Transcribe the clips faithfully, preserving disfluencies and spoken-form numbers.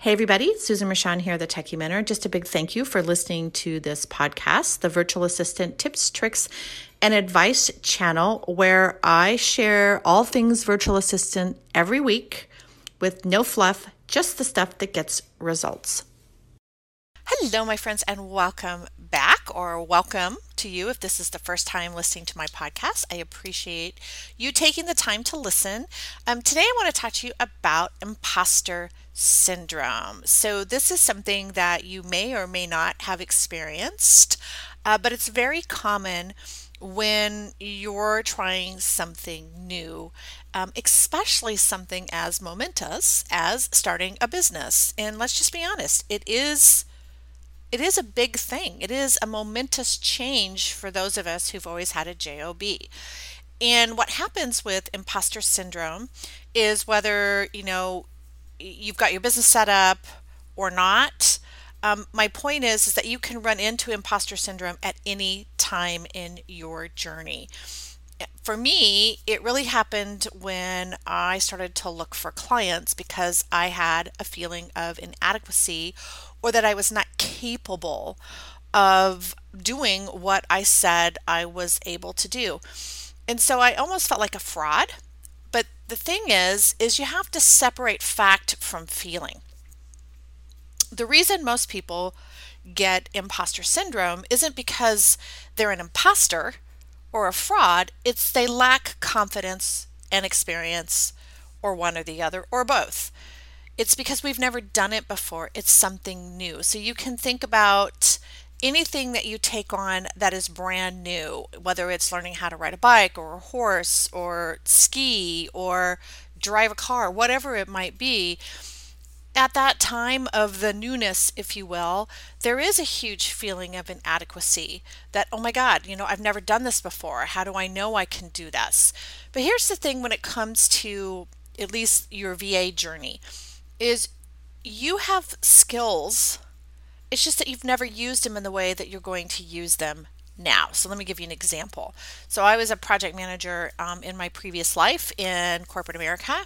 Hey everybody, Susan Rashan here, the Techie Mentor. Just a big thank you for listening to this podcast, the Virtual Assistant Tips, Tricks, and Advice channel, where I share all things virtual assistant every week with no fluff, just the stuff that gets results. Hello, my friends, and welcome back, or welcome to you if this is the first time listening to my podcast. I appreciate you taking the time to listen. Um, today, I want to talk to you about imposter syndrome. So, this is something that you may or may not have experienced, uh, but it's very common when you're trying something new, um, especially something as momentous as starting a business. And let's just be honest, it is It is a big thing. It is a momentous change for those of us who've always had a job. And what happens with imposter syndrome is whether, you know, you've got your business set up or not. Um, my point is, is that you can run into imposter syndrome at any time in your journey. For me, it really happened when I started to look for clients because I had a feeling of inadequacy or that I was not capable of doing what I said I was able to do. And so I almost felt like a fraud. But the thing is, is you have to separate fact from feeling. The reason most people get imposter syndrome isn't because they're an imposter or a fraud, it's they lack confidence and experience, or one or the other, or both. It's because we've never done it before. It's something new. So you can think about anything that you take on that is brand new, whether it's learning how to ride a bike or a horse or ski or drive a car, whatever it might be. At that time of the newness, if you will, there is a huge feeling of inadequacy that, oh my God, you know, I've never done this before. How do I know I can do this? But here's the thing when it comes to at least your V A journey is you have skills. It's just that you've never used them in the way that you're going to use them now. So let me give you an example. So I was a project manager um, in my previous life in corporate America,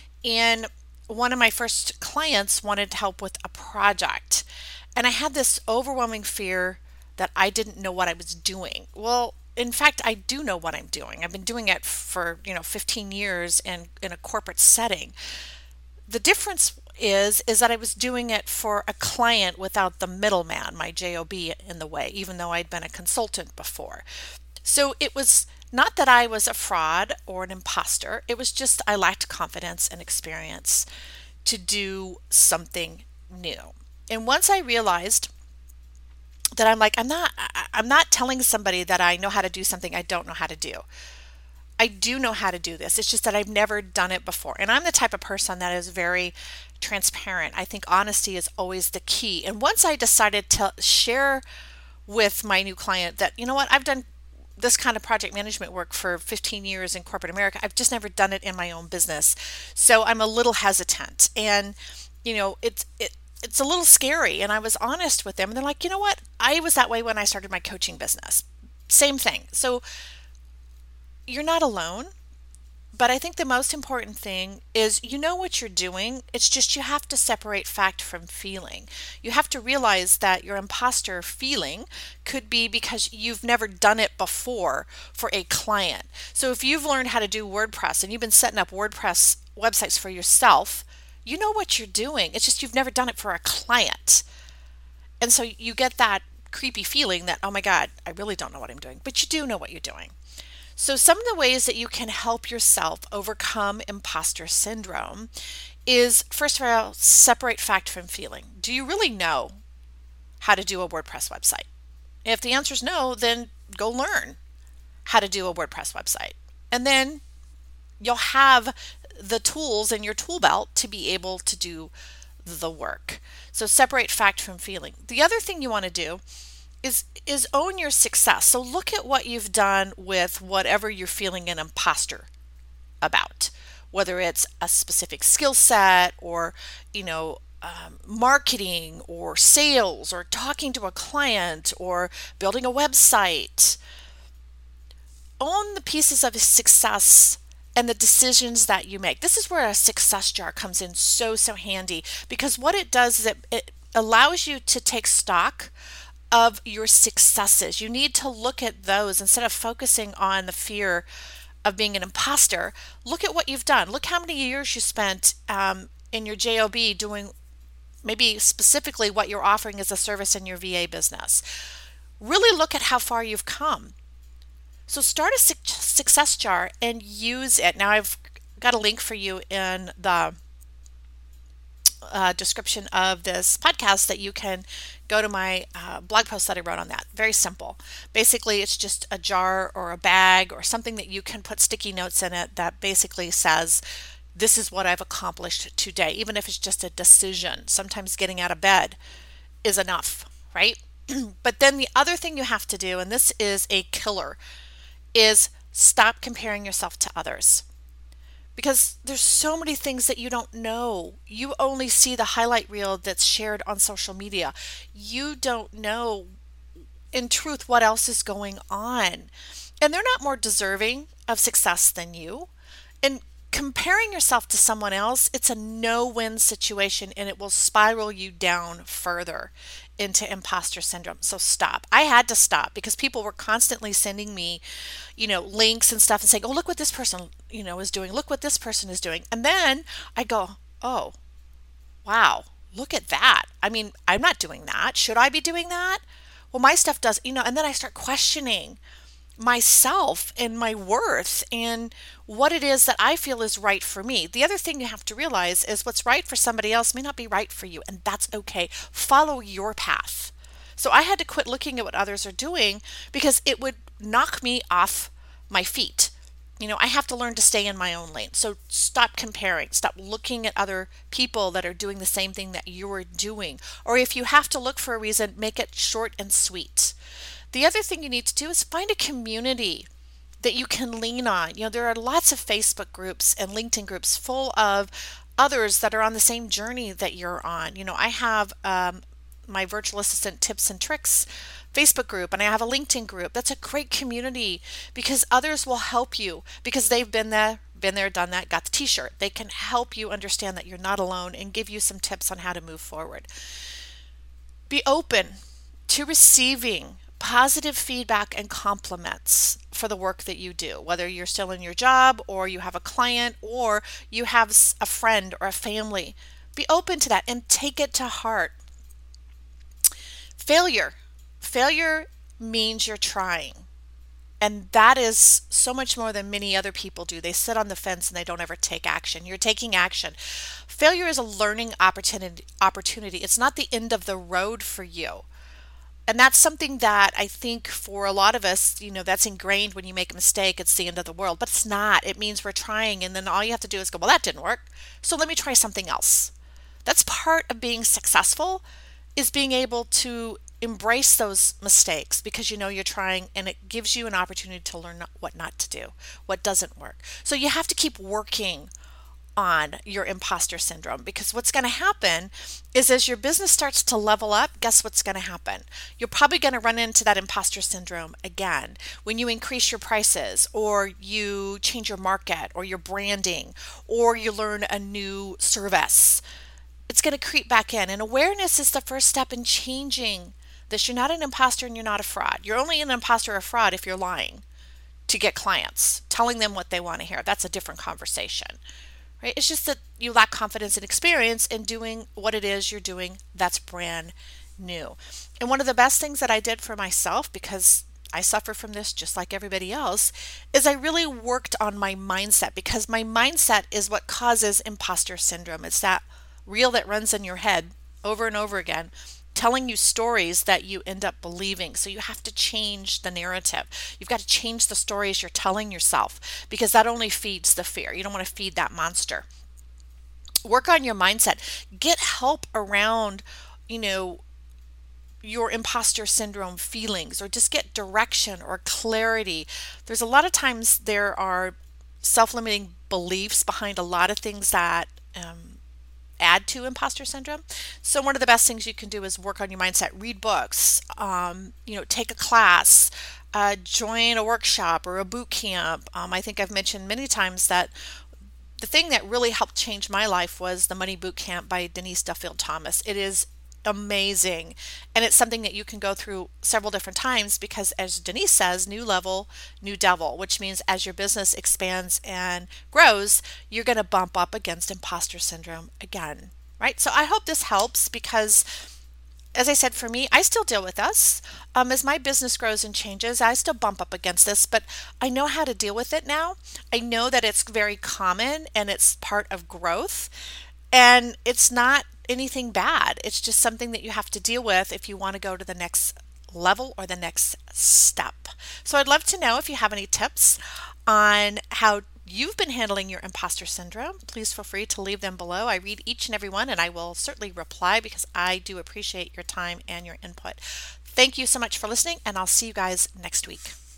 and one of my first clients wanted help with a project. And I had this overwhelming fear that I didn't know what I was doing. Well, in fact, I do know what I'm doing. I've been doing it for, you know, fifteen years in, in a corporate setting. The difference is, is that I was doing it for a client without the middleman, my job in the way, even though I'd been a consultant before. So it was not that I was a fraud or an imposter. It was just I lacked confidence and experience to do something new. And once I realized that I'm like, I'm not, I'm not telling somebody that I know how to do something I don't know how to do. I do know how to do this. It's just that I've never done it before. And I'm the type of person that is very transparent. I think honesty is always the key. And once I decided to share with my new client that, you know what, I've done this kind of project management work for fifteen years in corporate America. I've just never done it in my own business. So I'm a little hesitant, and, you know, it's, it, it's a little scary. And I was honest with them, and they're like, you know what? I was that way when I started my coaching business. Same thing. So you're not alone. But I think the most important thing is you know what you're doing. It's just you have to separate fact from feeling. You have to realize that your imposter feeling could be because you've never done it before for a client. So if you've learned how to do WordPress and you've been setting up WordPress websites for yourself, you know what you're doing. It's just you've never done it for a client. And so you get that creepy feeling that, oh my God, I really don't know what I'm doing. But you do know what you're doing. So some of the ways that you can help yourself overcome imposter syndrome is, first of all, separate fact from feeling. Do you really know how to do a WordPress website? If the answer is no, then go learn how to do a WordPress website. And then you'll have the tools in your tool belt to be able to do the work. So separate fact from feeling. The other thing you want to do is is own your success. So look at what you've done with whatever you're feeling an imposter about, whether it's a specific skill set or, you know, um, marketing or sales or talking to a client or building a website. Own the pieces of success and the decisions that you make. This is where a success jar comes in so, so handy, because what it does is it, it allows you to take stock of your successes. You need to look at those instead of focusing on the fear of being an imposter. Look at what you've done. Look how many years you spent um, in your job doing maybe specifically what you're offering as a service in your V A business. Really look at how far you've come. So start a success jar and use it. Now I've got a link for you in the uh, description of this podcast that you can go to my uh, blog post that I wrote on that. Very simple. Basically, it's just a jar or a bag or something that you can put sticky notes in it that basically says, this is what I've accomplished today, even if it's just a decision. Sometimes getting out of bed is enough, right? But then the other thing you have to do, and this is a killer, is stop comparing yourself to others. Because there's so many things that you don't know. You only see the highlight reel that's shared on social media. You don't know, in truth, what else is going on. And they're not more deserving of success than you. And comparing yourself to someone else, it's a no-win situation, and it will spiral you down further into imposter syndrome. So stop. I had to stop because people were constantly sending me, you know, links and stuff and saying, oh, look what this person, you know, is doing. Look what this person is doing. And then I go, oh, wow, look at that. I mean, I'm not doing that. Should I be doing that? Well, my stuff does, you know, and then I start questioning myself and my worth and what it is that I feel is right for me. The other thing you have to realize is what's right for somebody else may not be right for you, and that's okay. Follow your path. So I had to quit looking at what others are doing because it would knock me off my feet. You know, I have to learn to stay in my own lane. So stop comparing. Stop looking at other people that are doing the same thing that you're doing. Or if you have to look for a reason, make it short and sweet. The other thing you need to do is find a community that you can lean on. You know, there are lots of Facebook groups and LinkedIn groups full of others that are on the same journey that you're on. You know, I have um, my virtual assistant tips and tricks Facebook group, and I have a LinkedIn group. That's a great community because others will help you because they've been there, been there, done that, got the t-shirt. They can help you understand that you're not alone and give you some tips on how to move forward. Be open to receiving positive feedback and compliments for the work that you do, whether you're still in your job or you have a client or you have a friend or a family. Be open to that and take it to heart. Failure. Failure means you're trying. And that is so much more than many other people do. They sit on the fence and they don't ever take action. You're taking action. Failure is a learning opportunity. opportunity. It's not the end of the road for you. And that's something that I think for a lot of us, you know, that's ingrained. When you make a mistake, it's the end of the world. But it's not. It means we're trying. And then all you have to do is go, well, that didn't work. So let me try something else. That's part of being successful, is being able to embrace those mistakes because you know you're trying, and it gives you an opportunity to learn what not to do, what doesn't work. So you have to keep working on your imposter syndrome, because what's going to happen is as your business starts to level up, guess what's going to happen? You're probably going to run into that imposter syndrome again when you increase your prices, or you change your market, or your branding, or you learn a new service. It's going to creep back in, and awareness is the first step in changing this. You're not an imposter and you're not a fraud. You're only an imposter or a fraud if you're lying to get clients, telling them what they want to hear. That's a different conversation. Right? It's just that you lack confidence and experience in doing what it is you're doing that's brand new. And one of the best things that I did for myself, because I suffer from this just like everybody else, is I really worked on my mindset, because my mindset is what causes imposter syndrome. It's that reel that runs in your head over and over again, telling you stories that you end up believing. So you have to change the narrative. You've got to change the stories you're telling yourself, because that only feeds the fear. You don't want to feed that monster. Work on your mindset. Get help around, you know, your imposter syndrome feelings, or just get direction or clarity. There's a lot of times there are self-limiting beliefs behind a lot of things that um, add to imposter syndrome. So one of the best things you can do is work on your mindset. Read books, um, you know, take a class, uh, join a workshop or a boot camp. Um, I think I've mentioned many times that the thing that really helped change my life was the Money Boot Camp by Denise Duffield Thomas. It is amazing. And it's something that you can go through several different times because, as Denise says, new level, new devil, which means as your business expands and grows, you're going to bump up against imposter syndrome again. Right? So I hope this helps because, as I said, for me, I still deal with this. Um, as my business grows and changes, I still bump up against this, but I know how to deal with it now. I know that it's very common and it's part of growth, and it's not anything bad. It's just something that you have to deal with if you want to go to the next level or the next step. So I'd love to know if you have any tips on how you've been handling your imposter syndrome. Please feel free to leave them below. I read each and every one and I will certainly reply because I do appreciate your time and your input. Thank you so much for listening, and I'll see you guys next week.